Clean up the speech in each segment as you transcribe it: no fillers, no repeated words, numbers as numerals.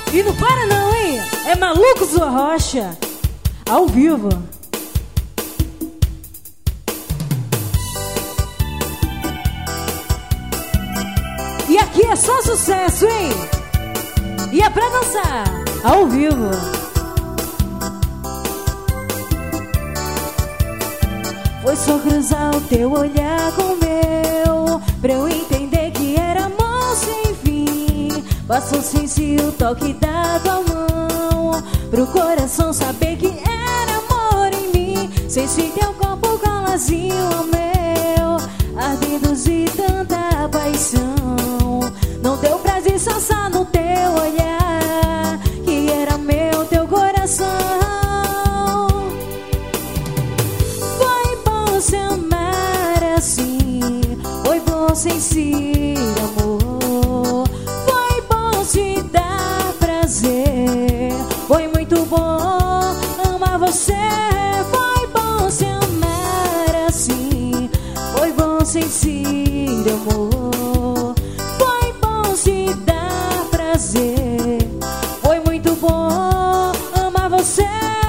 E não para não, hein? É Malucos do Arrocha, ao vivo. E aqui é só sucesso, hein? E é pra dançar, ao vivo. Foi só cruzar o teu olhar com o meu, pra eu entender que era amor sem fim. Passou sem si o toque da tua mão, pro coração saber que era amor em mim. Senti teu corpo colazinho ao meu, ardendo de tanta paixão. Não deu pra disfarçar no teu olhar que era meu teu coração. Foi bom se amar assim, foi bom sentir amor, foi bom te dar prazer, foi muito bom amar você. Foi bom se amar assim, foi bom sentir amor, foi bom te dar prazer, foi muito bom amar você.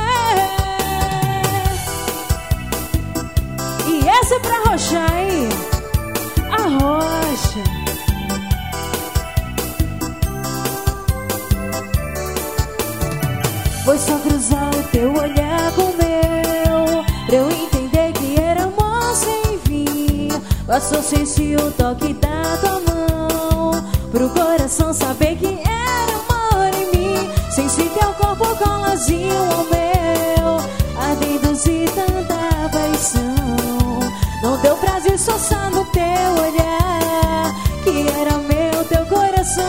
E essa é pra arrochar, hein? Arrocha. Foi só cruzar o teu olhar com o meu, pra eu entender que era amor sem fim. Passou a sentir o toque da tua mão, pro coração saber que era amor em mim. Senti teu corpo coladinho ao meu, ardendo de tanta paixão. Não deu pra disfarçar no teu olhar que era meu teu coração.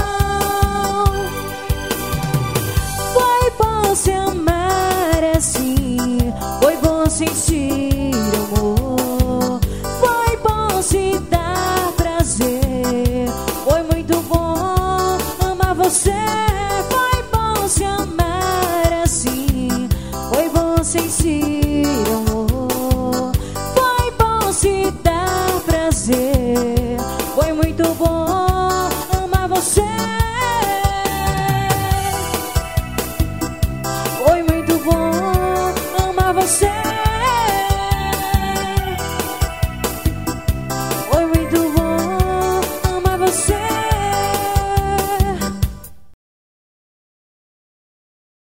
Foi bom se amar assim, foi bom sentir amor, foi bom te dar prazer, foi muito bom amar você. Foi bom se amar assim, foi bom sentir amor, foi bom te dar prazer, foi muito bom amar você. Foi muito bom amar você.